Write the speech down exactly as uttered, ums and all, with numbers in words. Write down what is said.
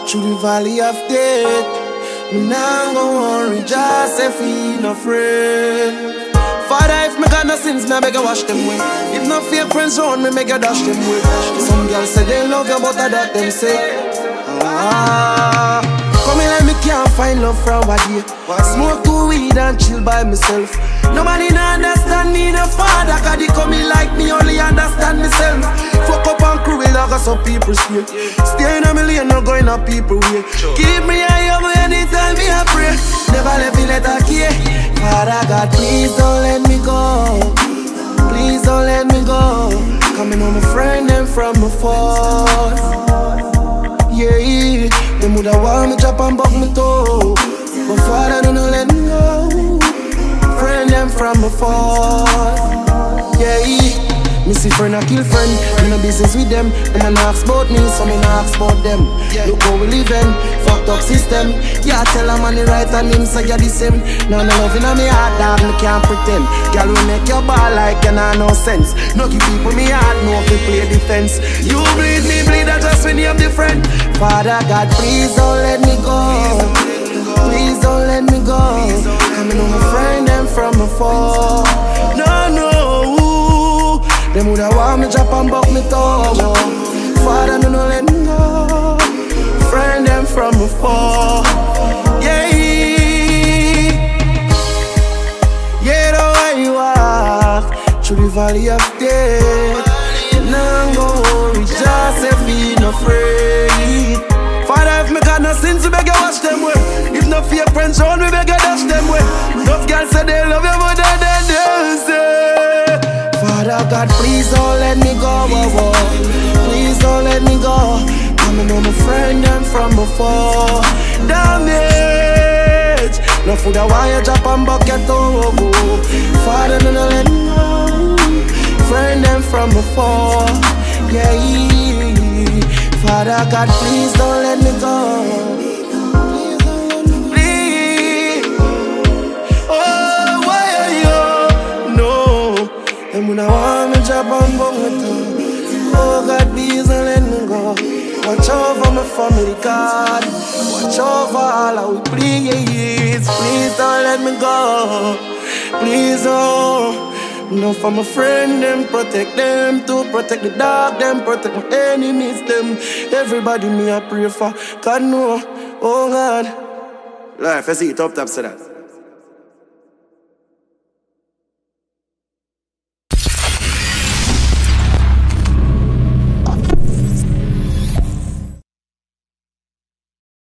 through the valley of death. Me nah go worry, just say feel no afraid. Father, if me got no sins, me I beg you wash them away. If no fake friends around me, make you dash them away. Some girls say they love you, but I doubt them say. Ah, come in and me can't find love from a day. Smoke two weed and chill by myself. Nobody no understand me, no father. Cause they come in like me, only understand myself. Fuck up and crew, like some people stay. Stay in a million, not going up people way. Keep me high up anytime me I pray. Never let me let a key. Father God, please don't let me go. Please don't let me go. Coming on my friend and from afar. Yeah, them woulda want me drop and buck me toe, but Father don't let me go. Friend them from afar. Yeah, me see friend a kill friend. Me no business with them. Them a ask about me, so me no ask about them. Look how we living, fucked up system. Yeah, tell a man the right and him say you're the same. Now no love inna me heart, dog, me can't pretend. Girl, we make your ball like you nah no sense. No keep people me heart, no fi play defense. You bleed, me bleed, I just when you have the friend. Father God, please don't let me go. Please don't let me go. Coming on my friend them from afar. No, no. Them woulda want me drop and buck me toe. Father, no, no let me go. Friend them from afar. Yeah, yeah, the way you walk through the valley of death. Now go worry, just say feel no afraid. Father, if me got no sins, we beg you wash them way. If no fear friends around me, beg you dash them way. Enough girls say they love you more than they do say. Father God, please don't let me go, oh, oh. Please don't let me go. Coming on my friend and from afar. Damage. No food I want you drop and bucket, oh, oh. Father, don't let me go. Friend them from afar. Yeah. Father God, please don't let me go. And when I want me drop and bung it down. Oh God, please don't let me go. Watch over my family, God. Watch over all our please. Please don't let me go. Please don't. No, for my friend, them protect them too. Protect the dog, them protect my enemies, them. Everybody me I pray for. God know, oh God. Life, I see it up top to that.